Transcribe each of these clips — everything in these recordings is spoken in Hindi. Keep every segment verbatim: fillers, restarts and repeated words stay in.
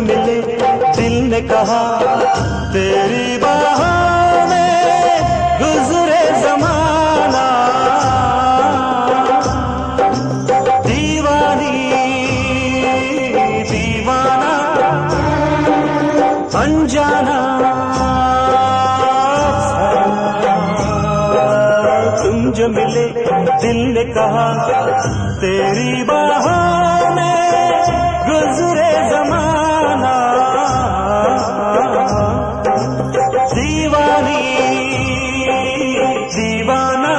जो मिले दिल ने कहा तेरी बाहों में गुजरे जमाना, दीवानी दीवाना अनजाना तुम जो मिले दिल ने कहा तेरी बाहों में गुजरे जमाना, दीवानी दीवाना।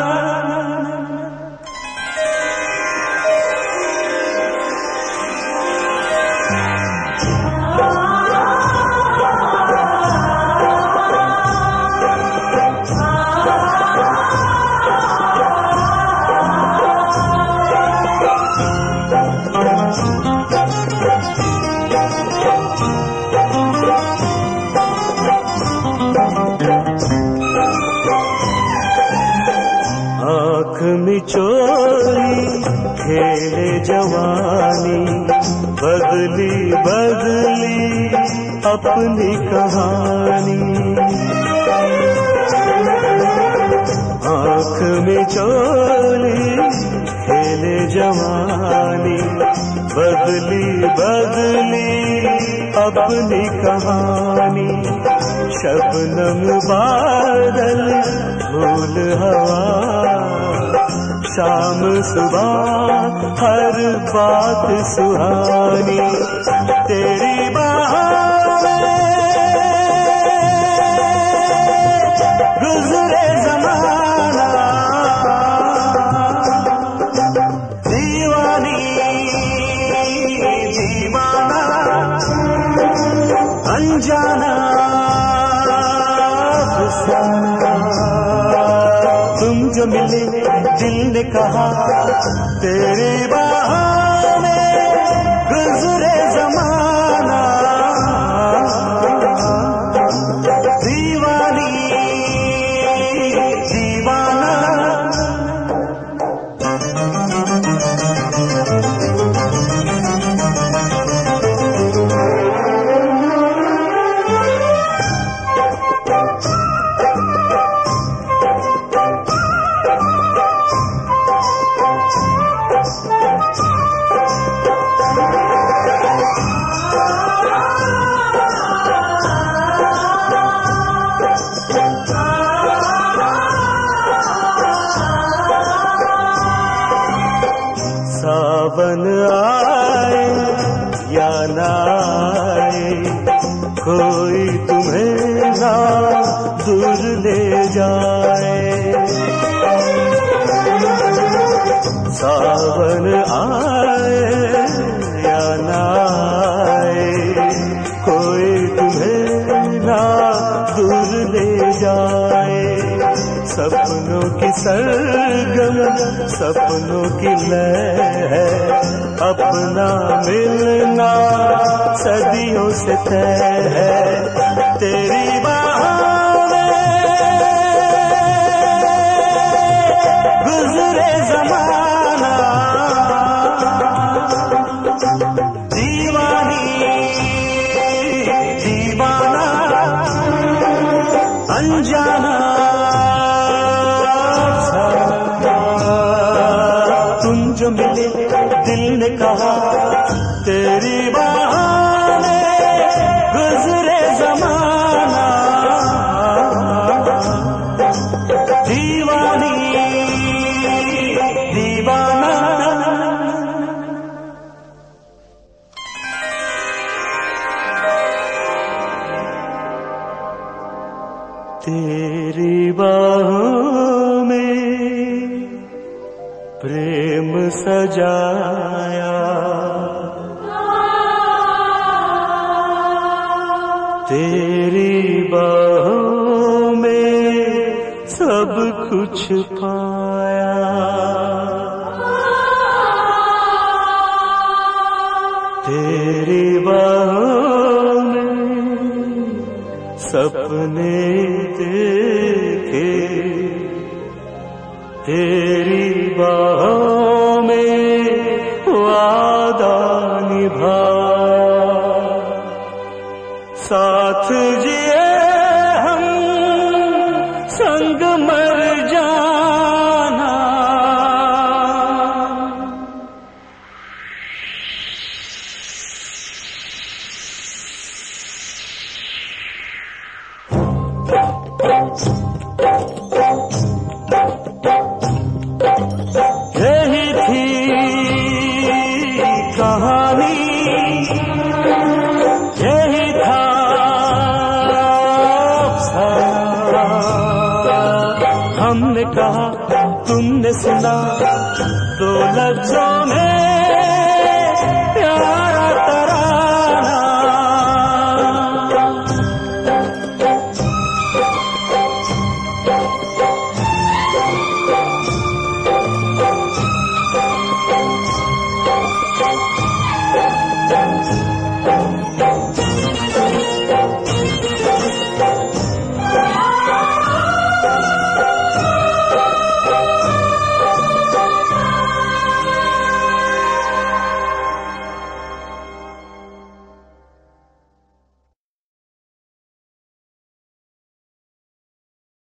आँख में चोरी खेले जवानी, बदली बदली अपनी कहानी। आँख में चोरी खेले जवानी, बदली बदली अपनी कहानी। शबनम बादल धूल हवा, शाम सुबह हर बात सुहानी। तेरी बाहों में गुजरे जमाना, दीवानी दीवाना अनजाना तुम जो मिले दिल ने कहा तेरी बाहों में गुजरे जमाना, दीवानी दीवाना। सावन आए या ना आए, कोई तुम्हें ना दूर ले जाए। सावन आए या ना आए, कोई तुम्हें ना दूर ले जाए। सपनों की सरगम सपनों की लय है, अपना मिलना सदियों से तय है। तेरी बाहों में गुजरे जमाना, दीवानी दीवाना अनजाना तुम जो मिले दिल ने कहा तेरी बाहों में गुजरे जमाना, दीवानी दीवाना। तेरी बाहों में प्रेम सजाया, तेरी बाहों में सब कुछ पाया। तेरी बाहों में सपने देखे, तेरी बाहों में वादा निभाया। साथ जिए हम संग मर जाना। यही थी कहानी, यही था अफसाना। हमने कहा तुमने सुना, दो लफ्जों में प्यारा तराना।